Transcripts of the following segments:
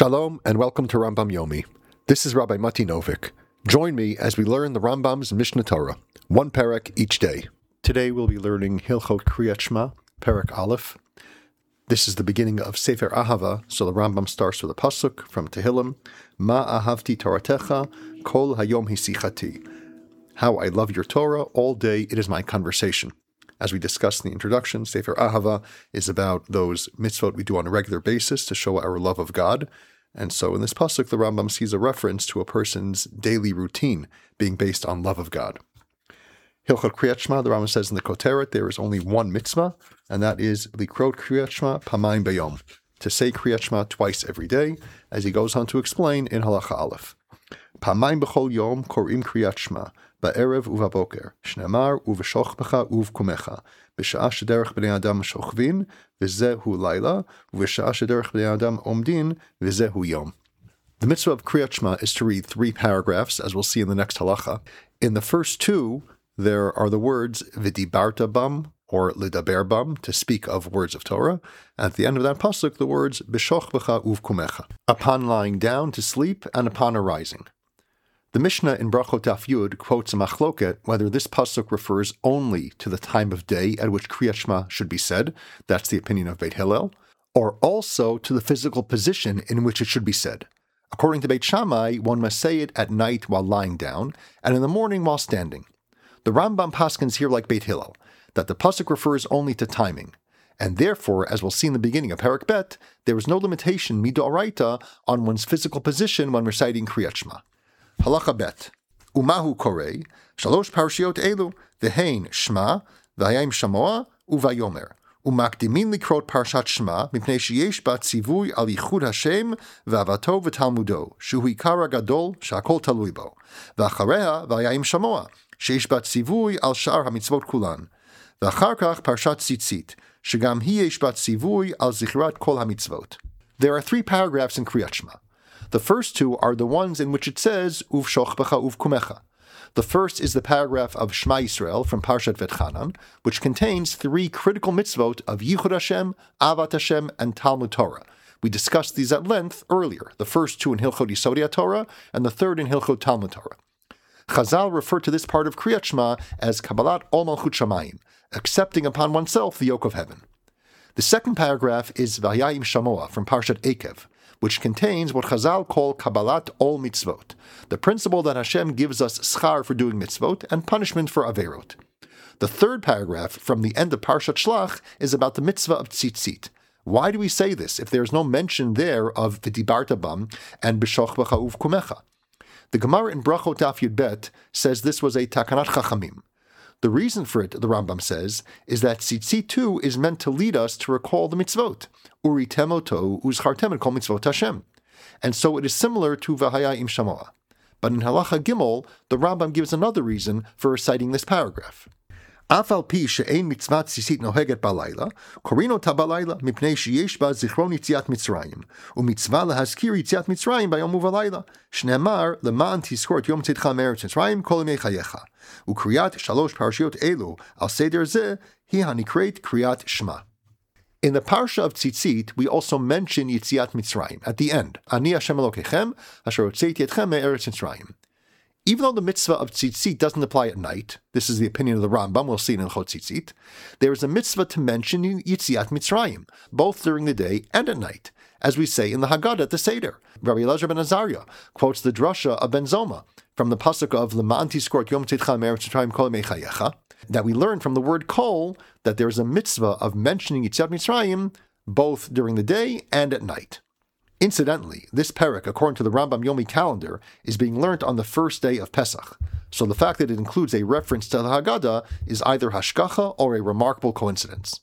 Shalom and welcome to Rambam Yomi. This is Rabbi Mati Novik. Join me as we learn the Rambam's Mishnah Torah, one perek each day. Today we'll be learning Hilchot Kriyat Shema, perek Aleph. This is the beginning of Sefer Ahava, so the Rambam starts with a pasuk from Tehillim, Ma ahavti Toratecha, kol hayom hisichati. How I love your Torah, all day it is my conversation. As we discussed in the introduction, Sefer Ahava is about those mitzvot we do on a regular basis to show our love of God. And so in this pasuk, the Rambam sees a reference to a person's daily routine being based on love of God. Hilchot Kriyat Shema, the Rambam says in the Koteret, there is only one mitzvah, and that is Likrot Kriyat Shema Pamayim Bayom, to say Kriyat Shema twice every day, as he goes on to explain in Halacha Aleph. Pamayim b'chol yom korim Kriyat Shema, ba'erev uvaboker, shneamar uveshochbecha uvkumecha, b'sha'a shederech b'nei adam shochvin, v'zehu laila, uv'sha'a shederech b'nei adam omdin, v'zehu yom. The mitzvah of Kriyat Shema is to read 3 paragraphs, as we'll see in the next halacha. In the first 2, there are the words v'dibarta bam, or lidaber bam, to speak of words of Torah. At the end of that pasuk, the words b'shochbecha uvkumecha, upon lying down to sleep and upon arising. The Mishnah in Brachot Daf Yud quotes a machloket whether this pasuk refers only to the time of day at which Kriyat Shema should be said, that's the opinion of Beit Hillel, or also to the physical position in which it should be said. According to Beit Shammai, one must say it at night while lying down, and in the morning while standing. The Rambam paskins here like Beit Hillel, that the pasuk refers only to timing, and therefore, as we'll see in the beginning of Perek Bet, there is no limitation midoraita on one's physical position when reciting Kriyat Shema. Halacha Bet. Umahu korei, shalosh parshiot elu, v'hein Shema, v'hayim shamoa, uvayomer. Umakdimin likrot parshat Shema, mipnei sheyesh bat tzivui al yichud Hashem, v'avato v'talmudo, shuhi kara gadol, shakol talui bo. V'achareha, v'hayim shamoa, sheyesh bat tzivui al shar hamitzvot kulan. V'achar kach parshat tzitzit, shegam hi yesh bat tzivui al zichrat kol hamitzvot. There are 3 paragraphs in Kriyat Shema. The first 2 are the ones in which it says, Uv shochbecha uv kumecha. The first is the paragraph of Shema Yisrael from Parshat Vetchanan, which contains 3 critical mitzvot of Yichud Hashem, Avat Hashem, and Talmud Torah. We discussed these at length earlier, the first 2 in Hilchot Yisodei Torah, and the third in Hilchot Talmud Torah. Chazal refer to this part of Kriyat Shema as Kabbalat Ol Malchut Shamayim, accepting upon oneself the yoke of heaven. The second paragraph is V'hayim Shamoa from Parshat Ekev, which contains what Chazal call Kabbalat Ol Mitzvot, the principle that Hashem gives us schar for doing mitzvot and punishment for averot. The third paragraph from the end of Parshat Shlach is about the mitzvah of tzitzit. Why do we say this if there is no mention there of v'dibarta bam and b'shochbecha uvkumecha? The Gemara in Brachot Daf Yud Bet says this was a takanat chachamim. The reason for it, the Rambam says, is that tzitzit too is meant to lead us to recall the mitzvot. Uritem oto uzchartem kol mitzvot Hashem. And so it is similar to V'hayim Shamoa. But in Halacha Gimel, the Rambam gives another reason for reciting this paragraph. Afal pi she'ein mitzvat tzitzit noheget balayla, korino ta balayla mipnei sheyesh ba zichron yitziat Mitzrayim, umitzvah lehazkir yitziat Mitzrayim bayom uvalayla, shneamar leman tizkor yom tzitcha meretz Mitzrayim kol yemei chayecha, ukriyat shalosh parashiot elu al seder zeh hi hanikret kriyat Shema. In the parsha of Tzitzit, we also mention Yitziat Mitzrayim at the end. Ani Hashem Elokechem, asher hotzeiti etchem me'eretz Mitzrayim. Even though the mitzvah of Tzitzit doesn't apply at night, this is the opinion of the Rambam, we'll see in Hilchot Tzitzit, there is a mitzvah to mention Yitziat Mitzrayim, both during the day and at night, as we say in the Haggadah at the Seder. Rabbi Elazar ben Azariah quotes the drasha of Ben Zoma from the pasuk of Leman tizkor yom tzitcha me'eretz Mitzrayim kol yemei chayecha, that we learn from the word kol that there is a mitzvah of mentioning Yitziat Mitzrayim both during the day and at night. Incidentally, this perek, according to the Rambam Yomi calendar, is being learnt on the first day of Pesach, so the fact that it includes a reference to the Haggadah is either hashgacha or a remarkable coincidence.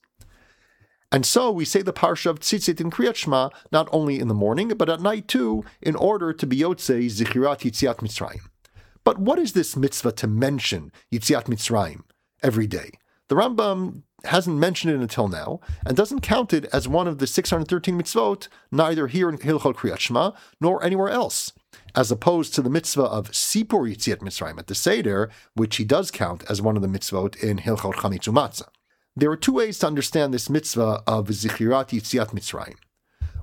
And so we say the parsha of Tzitzit in Kriyat Shema not only in the morning, but at night too, in order to be yotzei zichirat Yitziat Mitzrayim. But what is this mitzvah to mention Yitziat Mitzrayim every day? The Rambam hasn't mentioned it until now, and doesn't count it as one of the 613 mitzvot, neither here in Hilchot Kriyat Shema, nor anywhere else, as opposed to the mitzvah of Sipur Yitziat Mitzrayim at the Seder, which he does count as one of the mitzvot in Hilchot Chametz Umatzah. There are 2 ways to understand this mitzvah of Zichirat Yitziat Mitzrayim.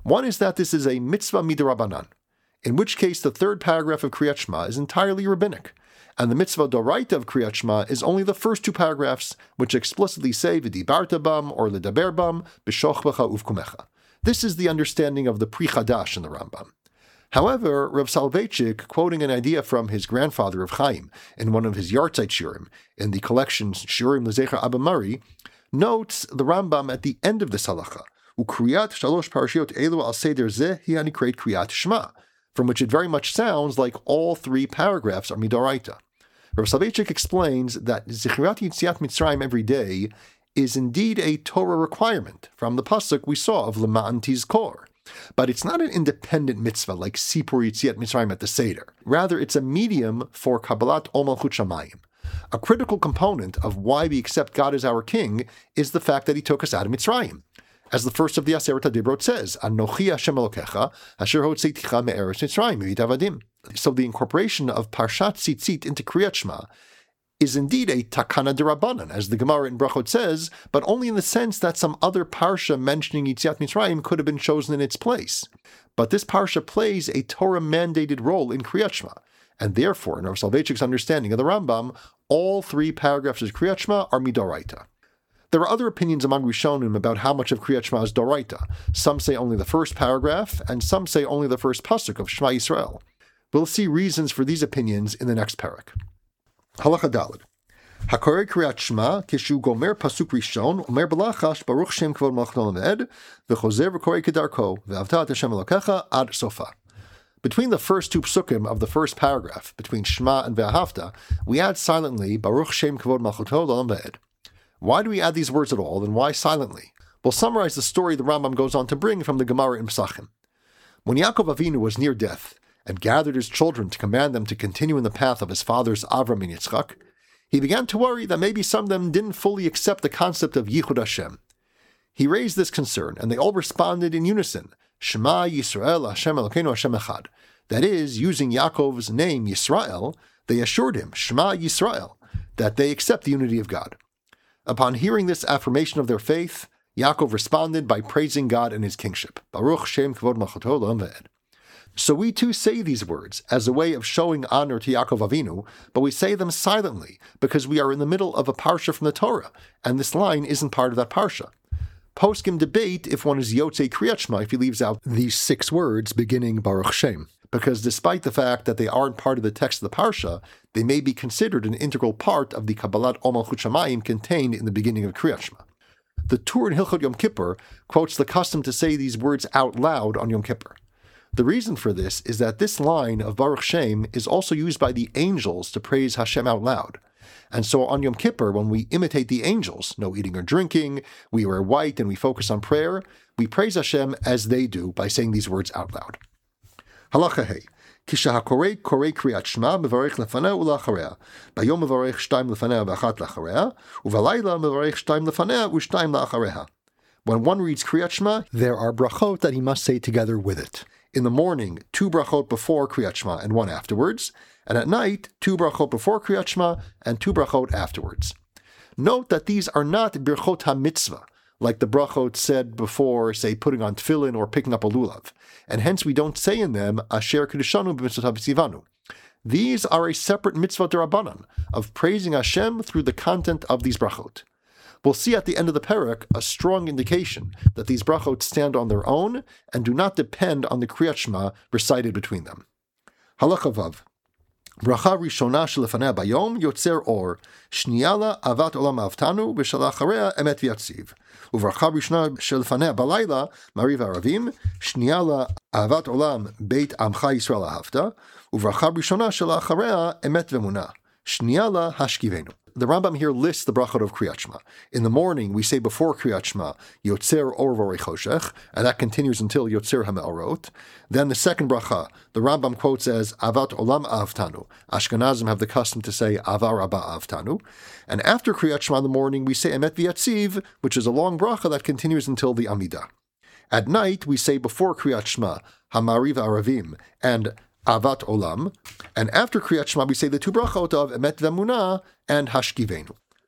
One is that this is a mitzvah midrabanan, in which case the third paragraph of Kriyat Shema is entirely rabbinic, and the mitzvah doraita of Kriyat Shema is only the first two paragraphs, which explicitly say v'dibarta bam or l'daber bam b'shochbecha uvkumecha. This is the understanding of the Pri Chadash in the Rambam. However, Rav Soloveitchik, quoting an idea from his grandfather Rav Chaim in one of his Yartzeit Shiurim in the collection Shiurim L'Zecher Abba Mari, notes the Rambam at the end of this halacha, u'kriyat shalosh parashiot elu al seder zeh hi hanikret kriyat Shema, from which it very much sounds like all three paragraphs are midoraita. Rav Soloveitchik explains that Zichrat Yitziat Mitzrayim every day is indeed a Torah requirement from the pasuk we saw of Lema'an Tizkor. But it's not an independent mitzvah like Sipur Yitziat Mitzrayim at the Seder. Rather, it's a medium for Kabbalat Ol Malchut Shamayim. A critical component of why we accept God as our King is the fact that He took us out of Mitzrayim. As the first of the Aseret HaDibrot says, Anochi Hashem Elokecha, Asher Hotzeiticha me'eretz Mitzrayim mivit avadim. So the incorporation of Parshat Tzitzit into Kriyat Shema is indeed a takana derabanan, as the Gemara in Brachot says, but only in the sense that some other parsha mentioning Yitziat Mitzrayim could have been chosen in its place. But this parsha plays a Torah-mandated role in Kriyat Shema, and therefore, in Rav Soloveitchik's understanding of the Rambam, all three paragraphs of Kriyat Shema are midoraita. There are other opinions among Rishonim about how much of Kriyat Shema is doraita. Some say only the first paragraph, and some say only the first pasuk of Shema Yisrael. We'll see reasons for these opinions in the next parak. Halacha Daled. Hakorei Kriyat Shema kishu gomer pasuk rishon omer belachash baruch Shem kavod malchut olam v'ed v'chozer v'korei kedarko v'avta et Hashem Elokecha ad sofa. Between the first two psukim of the first paragraph, between Shema and Ve'ahavta, we add silently baruch Shem kavod malchut olam v'ed. Why do we add these words at all, and why silently? We'll summarize the story the Rambam goes on to bring from the Gemara in Pesachim. When Yaakov Avinu was near death, and gathered his children to command them to continue in the path of his fathers Avram and Yitzchak, he began to worry that maybe some of them didn't fully accept the concept of Yichud Hashem. He raised this concern, and they all responded in unison, Shema Yisrael Hashem Elokeinu Hashem Echad. That is, using Yaakov's name Yisrael, they assured him, Shema Yisrael, that they accept the unity of God. Upon hearing this affirmation of their faith, Yaakov responded by praising God and His kingship. Baruch Shem Kavod Malchuto L'Olam V'ed. So we too say these words as a way of showing honor to Yaakov Avinu, but we say them silently because we are in the middle of a parsha from the Torah, and this line isn't part of that parsha. Poskim debate if one is Yotzei Kriyat Shema if he leaves out these 6 words beginning Baruch Shem, because despite the fact that they aren't part of the text of the parsha, they may be considered an integral part of the Kabbalat Ol Malchut Shamayim contained in the beginning of Kriyat Shema. The Tur in Hilchot Yom Kippur quotes the custom to say these words out loud on Yom Kippur. The reason for this is that this line of Baruch Shem is also used by the angels to praise Hashem out loud. And so on Yom Kippur, when we imitate the angels, no eating or drinking, we wear white and we focus on prayer, we praise Hashem as they do by saying these words out loud. Halacha Hey. Kishahakorei korei kriyat shema mevarech lefanea ulacharea. Bayom mevarech shtaim lefanea v'achat lacharea. Uvalayla mevarech shtaim lefanea u'shtaim la'achareha. When one reads Kriyat Shema, there are brachot that he must say together with it. In the morning, 2 brachot before Kriyat Shema and 1 afterwards, and at night, 2 brachot before Kriyat Shema and 2 brachot afterwards. Note that these are not birchot ha-mitzvah, like the brachot said before, say, putting on tefillin or picking up a lulav, and hence we don't say in them, Asher Kedushanu b'mitzvot ha-b'tzivanu. These are a separate mitzvah d'Rabbanan, of praising Hashem through the content of these brachot. We'll see at the end of the parak a strong indication that these brachot stand on their own and do not depend on the Kriyat Shema recited between them. Halacha Vav. Bracha rishona shelefanea bayom yotzer or, shniyala avat olam avtanu v'shalacharea emet v'yatziv. Uvracha rishona shelefanea balayla mariv aravim, shniyala avat olam beit amcha Yisrael ahavta, uvracha rishona shalacharea emet v'munah, shniyala hashkivenu. The Rambam here lists the brachot of Kriyat Shema. In the morning, we say before Kriyat Shema, Yotzer or vorei choshech, and that continues until Yotzer ha-me'orot. Then the second bracha, the Rambam quotes as Avat olam avtanu. Ashkenazim have the custom to say Avar rabba avtanu. And after Kriyat Shema in the morning, we say Emet v'yatziv, which is a long bracha that continues until the Amidah. At night, we say before Kriyat Shema, Hamariv aravim, and Avat Olam, and after Kriyat Shema we say the 2 brachot of Emet V'Emunah and Hashkivenu.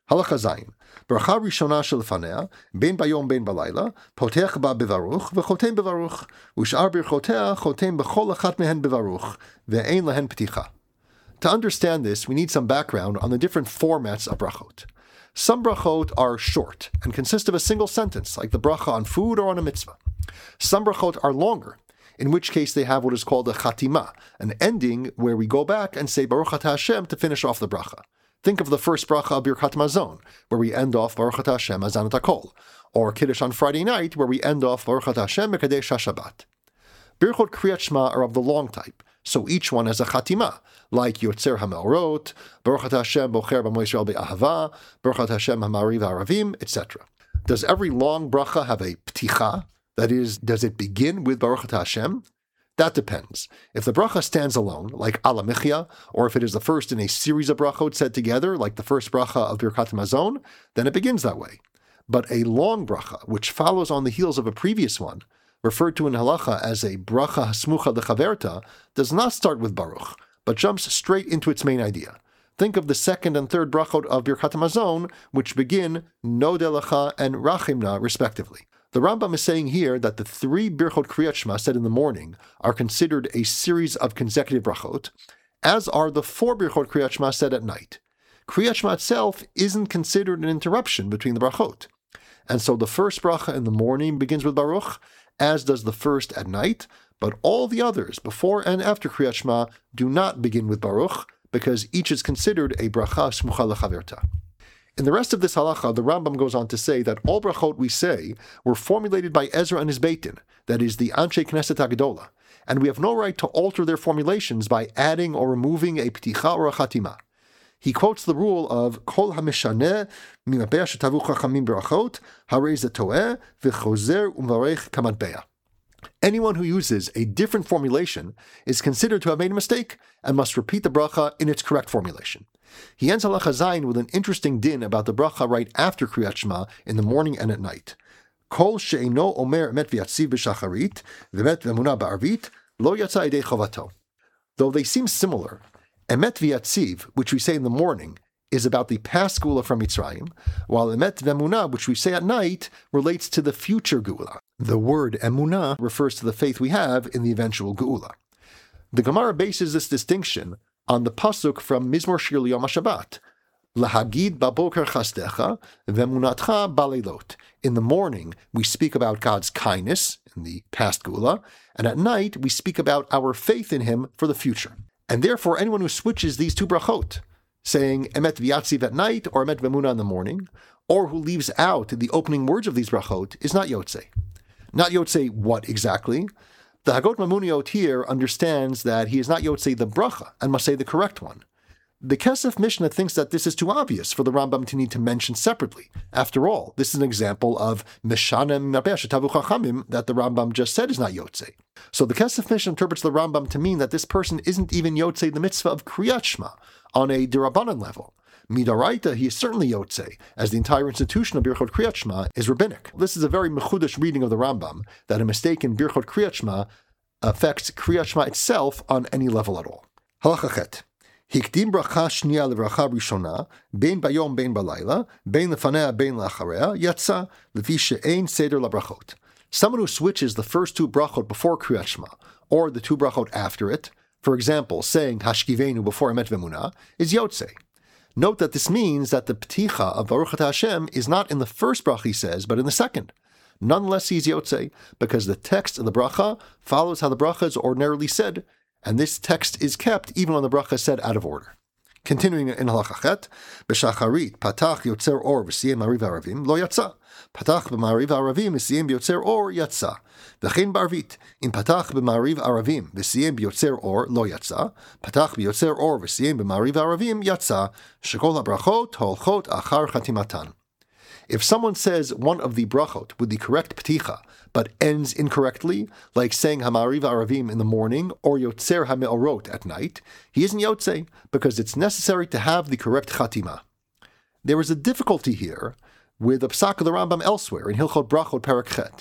Halacha Zayin. Bracha rishona shelefanea, ben bayom ben balayla, potech ba bevaruch, v'chotem bevaruch, u'shar birchotea chotem b'chol achat mehen bevaruch, ve'ein lehen pticha. To understand this, we need some background on the different formats of brachot. Some brachot are short and consist of a single sentence, like the bracha on food or on a mitzvah. Some brachot are longer, in which case they have what is called a chatima, an ending where we go back and say Baruch Atah Hashem to finish off the bracha. Think of the first bracha of Birkat Mazon, where we end off Baruch Atah Hashem Hazanat HaKol, or Kiddush on Friday night, where we end off Baruch Atah Hashem Mekadesh HaShabbat. Birchot Kriyat Shema are of the long type, so each one has a chatima, like Yotzer HaMeorot, Baruch Atah Hashem Bocher B'Amo Yisrael Be'ahava, Baruch Atah Hashem HaMariv HaAravim, etc. Does every long bracha have a pticha? That is, does it begin with Baruch Atah Hashem? That depends. If the bracha stands alone, like Ala Michya, or if it is the first in a series of brachot said together, like the first bracha of Birkat Mazon, then it begins that way. But a long bracha, which follows on the heels of a previous one, referred to in halacha as a bracha hasmucha lechaverta, does not start with Baruch, but jumps straight into its main idea. Think of the second and third brachot of Birkat Mazon, which begin Nodeh Lecha and Rachimna, respectively. The Rambam is saying here that the three Birchot Kriyat Shema said in the morning are considered a series of consecutive brachot, as are the four Birchot Kriyat Shema said at night. Kriyat Shema itself isn't considered an interruption between the brachot. And so the first bracha in the morning begins with Baruch, as does the first at night, but all the others, before and after Kriyat Shema, do not begin with Baruch, because each is considered a bracha smucha lechaverta. In the rest of this halacha, the Rambam goes on to say that all brachot we say were formulated by Ezra and his Beitin, that is, the Anshe Knesset HaGedola, and we have no right to alter their formulations by adding or removing a pticha or a chatima. He quotes the rule of Kol HaMeshaneh Mimapeh Shetavu Chachamim Berachot Harei Ze Toeh V'chozer U'Marech Kamatbeah. Anyone who uses a different formulation is considered to have made a mistake and must repeat the bracha in its correct formulation. He ends halacha zayin with an interesting din about the bracha right after Kriyat Shema in the morning and at night. Kol she'eino omer emet v'yatziv b'shacharit v'emet v'emunah ba'arvit lo yatsa idei chovato. Though they seem similar, emet v'yatziv, which we say in the morning, is about the past geula from Mitzrayim, while emet v'emunah, which we say at night, relates to the future geula. The word emunah refers to the faith we have in the eventual geula. The Gemara bases this distinction on the pasuk from Mizmor Shir L'Yom HaShabbat, Lahagid baboker chasdecha v'emunatcha baleilot. In the morning, we speak about God's kindness in the past geula, and at night, we speak about our faith in Him for the future. And therefore, anyone who switches these two brachot, saying emet v'yatziv at night or emet v'emunah in the morning, or who leaves out the opening words of these brachot, is not yotzei. Not yotzei what exactly? The Hagot Mamuniot here understands that he is not yotzei the bracha and must say the correct one. The Kesef Mishnah thinks that this is too obvious for the Rambam to need to mention separately. After all, this is an example of Meshanem Mimapeh Shetavu Chachamim that the Rambam just said is not yotzei. So the Kesef Mishnah interprets the Rambam to mean that this person isn't even yotzei the mitzvah of Kriyat Shema on a Dirabanan level. Midaraita, he is certainly yotzei, as the entire institution of Birchot Kriyat Shema is rabbinic. This is a very mechudash reading of the Rambam, that a mistake in Birchot Kriyat Shema affects Kriyat Shema itself on any level at all. Halacha Chet. Hikdim bracha shniya levracha rishona, bein bayom bein balayla, bein lefanea bein la'acharea, yatsa, lefi she'ein seder labrachot. Someone who switches the first two brachot before Kriyat Shema, or the two brachot after it, for example, saying Hashkivenu before Emet V'emunah, is yotzei. Note that this means that the pticha of Baruch Atah Hashem is not in the first bracha he says, but in the second. Nonetheless, he's yotzei, because the text of the bracha follows how the bracha is ordinarily said, and this text is kept even when the bracha is said out of order. Continuing in halacha chet, b'shacharit patach yotzer or v'siyem mariv aravim lo yatsa. Patach b'mariv aravim v'siyem b'yotzer or yatsa. V'chein b'arvit, in patach b'mariv aravim v'siyem b'yotzer or lo yatsa. Patach b'yotzer or v'siyem b'mariv aravim yatsa. Shekol habrachot holchot achar chatimatan. If someone says one of the brachot with the correct pticha, but ends incorrectly, like saying Hamariv Aravim in the morning or Yotzer HaMeorot at night, he isn't yotzei, because it's necessary to have the correct chatima. There is a difficulty here with the psak of the Rambam elsewhere in Hilchot Brachot Perek Chet.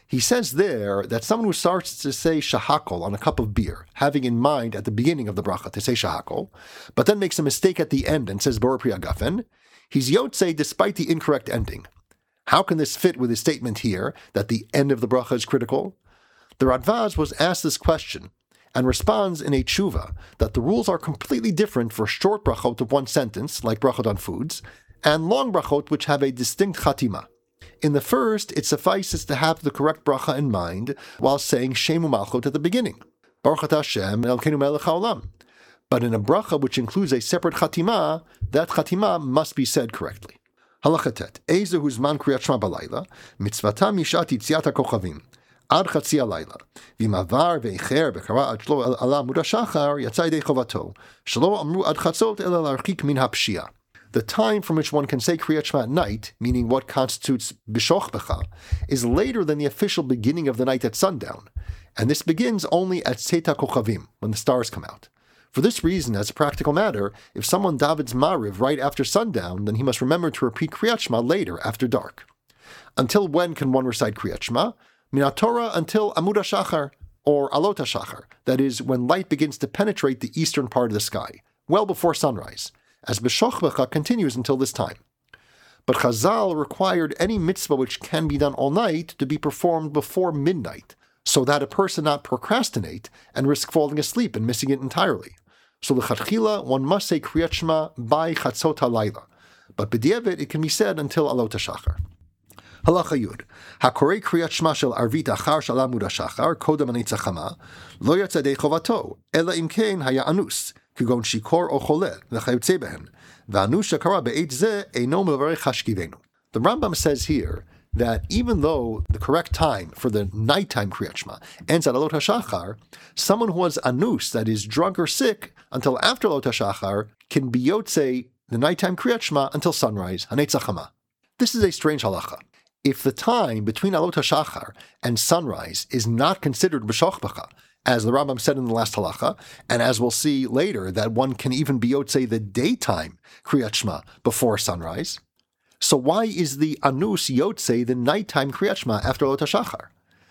He says there that someone who starts to say shahakol on a cup of beer, having in mind at the beginning of the bracha to say shahakol, but then makes a mistake at the end and says Bor Pri Hagafen, he's yotzei despite the incorrect ending. How can this fit with his statement here that the end of the bracha is critical? The Radvaz was asked this question and responds in a tshuva that the rules are completely different for short brachot of one sentence, like brachot on foods, and long brachot which have a distinct chatima. In the first, it suffices to have the correct bracha in mind while saying Shem u'Malchut at the beginning. Baruch atah Hashem Elokeinu melech haolam. But in a bracha which includes a separate chatima, that chatima must be said correctly. Halacha tet. Ezehu zman kriyat shema balayla, mitzvatam yishat yitziat hakochavim. Ad chatzi halayla. V'im avar ve'echer b'kara ad shlo ala amud hashachar yatzai yedei chovato. Shlo amru ad chatzot ela larchik min hapshia. The time from which one can say Kriyat Shema at night, meaning what constitutes B'shoch B'cha, is later than the official beginning of the night at sundown, and this begins only at Tzeit HaKochavim, when the stars come out. For this reason, as a practical matter, if someone davens Mariv right after sundown, then he must remember to repeat Kriyat Shema later, after dark. Until when can one recite Kriyat Shema? Minat Torah until Amud HaShachar, or Alot HaShachar, that is, when light begins to penetrate the eastern part of the sky, well before sunrise, as B'shoch B'cha continues until this time. But Chazal required any mitzvah which can be done all night to be performed before midnight, so that a person not procrastinate and risk falling asleep and missing it entirely. So l'chadchila, one must say Kriyat Shema by Chatzot HaLayla, but b'diavad it can be said until Alot HaShachar. Halacha Yud. Hakorei Kriyat Shema shel Arvit achar shel Amud HaShachar kodem Hanetza Chama lo yatsa yedei chovato ela im kein haya anus כגון שיכור או חולה, וכיוצא בהן, ואנו שקרא בעת זה אינו מברך השכיבנו. The Rambam says here that even though the correct time for the nighttime Kriyat Shema ends at Alot HaShachar, someone who was anus, that is drunk or sick, until after Alot HaShachar, can be yotzei the nighttime Kriyat Shema until sunrise, Hanetza Chama. This is a strange halacha. If the time between Alot HaShachar and sunrise is not considered B'shoch B'cha, as the Rambam said in the last halacha, and as we'll see later, that one can even be yotzei the daytime Kriyat Shema before sunrise. So why is the anus yotzei the nighttime Kriyat Shema after Alot HaShachar?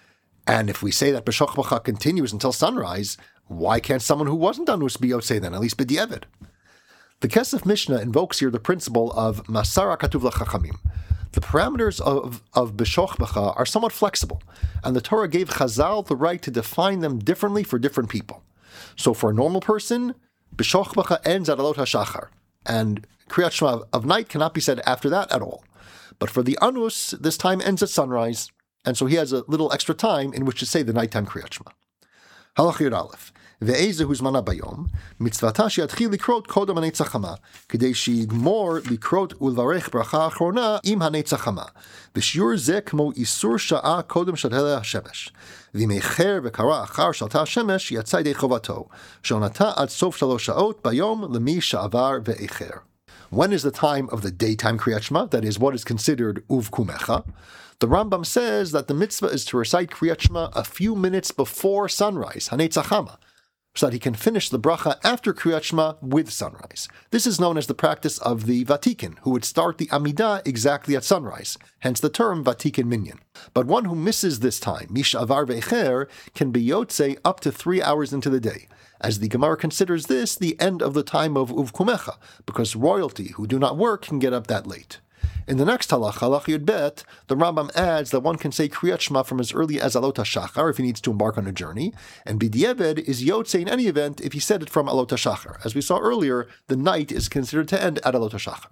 And if we say that B'shoch B'cha continues until sunrise, why can't someone who wasn't anus be yotzei then, at least b'diavad? The Kesef Mishnah invokes here the principle of Masara Katuv L'Chachamim. The parameters of B'shoch B'cha are somewhat flexible, and the Torah gave Chazal the right to define them differently for different people. So for a normal person, B'shoch B'cha ends at Alot HaShachar, and Kriyat Shema of night cannot be said after that at all. But for the Anus, this time ends at sunrise, and so he has a little extra time in which to say the nighttime Kriyat Shema. Halach Yud Aleph. ואיזהו זמנה ביום, מצוותה שיתחיל לקרות קודם הנצח חמה, כדי שיגמור לקרות ולברך ברכה האחרונה עם הנצח חמה. בשיעור זה כמו איסור שעה קודם שתעלה השמש. ואם איחר וקרא אחר שלתה השמש, יצא ידי חובתו, שעונתה עד סוף 3 שעות ביום למי שעבר ואיחר. When is the time of the daytime Kriyat Shema, that is what is considered uvkumecha? The Rambam says that the mitzvah is to recite Kriyat Shema a few minutes before sunrise, Hanetza Chama, so that he can finish the bracha after Kriyat Shema with sunrise. This is known as the practice of the Vatikin, who would start the Amidah exactly at sunrise, hence the term Vatikin Minyan. But one who misses this time, Mish Avar Ve'echer, can be yotzei up to 3 hours into the day, as the Gemara considers this the end of the time of Uvkumecha, because royalty who do not work can get up that late. In the next halach, halach Yud Bet, the Rambam adds that one can say Kriyat Shema from as early as Alot HaShachar if he needs to embark on a journey, and B'diavad is yotzei in any event if he said it from Alot HaShachar. As we saw earlier, the night is considered to end at Alot HaShachar.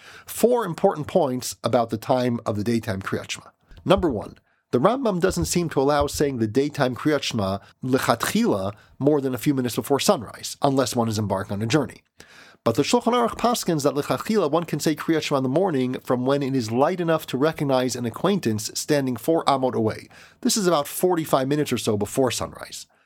4 important points about the time of the daytime Kriyat Shema. Number 1, the Rambam doesn't seem to allow saying the daytime Kriyat Shema lechatchila more than a few minutes before sunrise, unless one is embarking on a journey. But the Shulchan Aruch paskins that lechatchila one can say Kriyat Shema in the morning from when it is light enough to recognize an acquaintance standing 4 amot away. This is about 45 minutes or so before sunrise.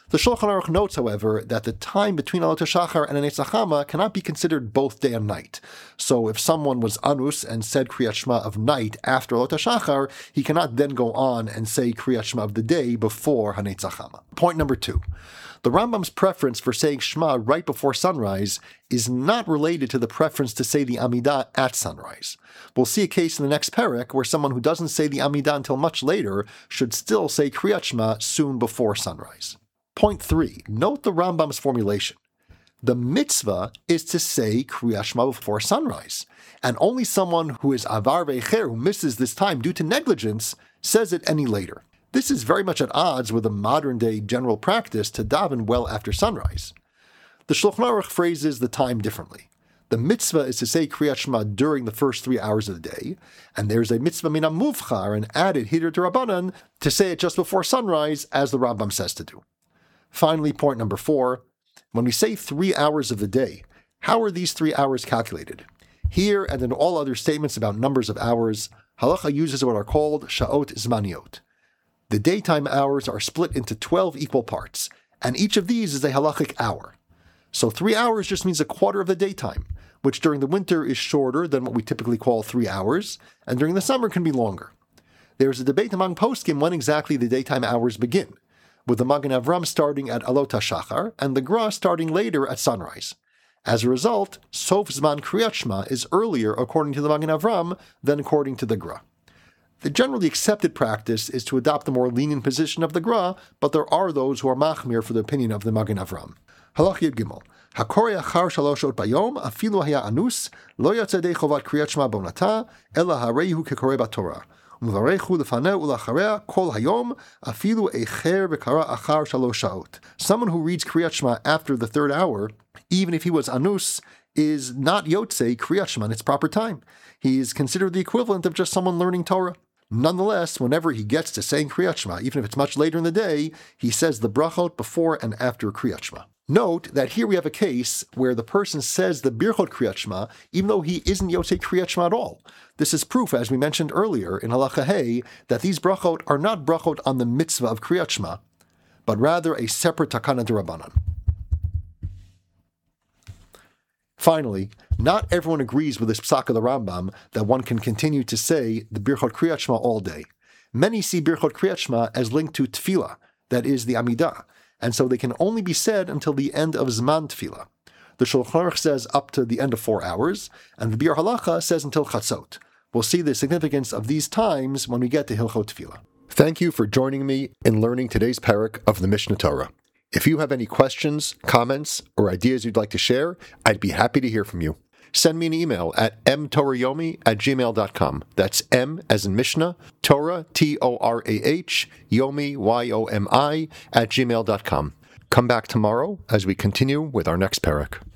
The Shulchan Aruch notes, however, that the time between Alot HaShachar and Hanetz Chama cannot be considered both day and night. So if someone was Anus and said Kriyat Shema of night after Alot HaShachar, he cannot then go on and say Kriyat Shema of the day before Hanetz Chama. Point number 2. The Rambam's preference for saying Shema right before sunrise is not related to the preference to say the Amidah at sunrise. We'll see a case in the next perek where someone who doesn't say the Amidah until much later should still say Kriyat Shema soon before sunrise. Point 3. Note the Rambam's formulation. The mitzvah is to say Kriyat Shema before sunrise, and only someone who is avar ve'echer, who misses this time due to negligence, says it any later. This is very much at odds with a modern-day general practice to daven well after sunrise. The Shulchan Aruch phrases the time differently. The mitzvah is to say Kriyat Shema during the first 3 hours of the day, and there's a mitzvah min hamuvchar, an added hidur d'Rabbanan, to say it just before sunrise, as the Rambam says to do. Finally, point number 4, when we say 3 hours of the day, how are these 3 hours calculated? Here, and in all other statements about numbers of hours, halacha uses what are called sha'ot zmaniot. The daytime hours are split into 12 equal parts, and each of these is a halachic hour. So 3 hours just means a quarter of the daytime, which during the winter is shorter than what we typically call 3 hours, and during the summer can be longer. There is a debate among poskim when exactly the daytime hours begin, with the Magen Avram starting at Alot HaShachar and the Gra starting later at sunrise. As a result, Sof Zman Kriyat Shema is earlier according to the Magen Avram than according to the Gra. The generally accepted practice is to adopt the more lenient position of the Gra, but there are those who are machmir for the opinion of the Magen Avram. Halach Yud Gimel. Hakore achar shalosh shot bayom afilu haya anus lo yatsa dei chovat kriyat shema bonata ela hareihu kekore batorah u'varechu lefaneh ulachareh kol hayom afilu eicher v'kara achar shalosh shaot. Someone who reads kriyat shema after the 3rd hour, even if he was anus, is not yotzei kriyat shema in its proper time. He is considered the equivalent of just someone learning Torah. Nonetheless, whenever he gets to saying Kriyat Shema, even if it's much later in the day, he says the brachot before and after Kriyat Shema. Note that here we have a case where the person says the Birchot Kriyat Shema, even though he isn't Yotzei Kriyat Shema at all. This is proof, as we mentioned earlier in Halacha Hey, that these brachot are not brachot on the mitzvah of Kriyat Shema, but rather a separate takana d'Rabbanan. Finally, not everyone agrees with this psak of the Rambam that one can continue to say the Birchot Kriyat Shema all day. Many see Birchot Kriyat Shema as linked to Tefillah, that is the Amidah, and so they can only be said until the end of Zman Tefillah. The Shulchan Aruch says up to the end of 4 hours, and the Biur Halacha says until Chatzot. We'll see the significance of these times when we get to Hilchot Tefillah. Thank you for joining me in learning today's parak of the Mishnah Torah. If you have any questions, comments, or ideas you'd like to share, I'd be happy to hear from you. Send me an email at mtorahyomi@gmail.com. That's M as in Mishnah, Torah, Torah, Yomi, Yomi, @gmail.com. Come back tomorrow as we continue with our next parak.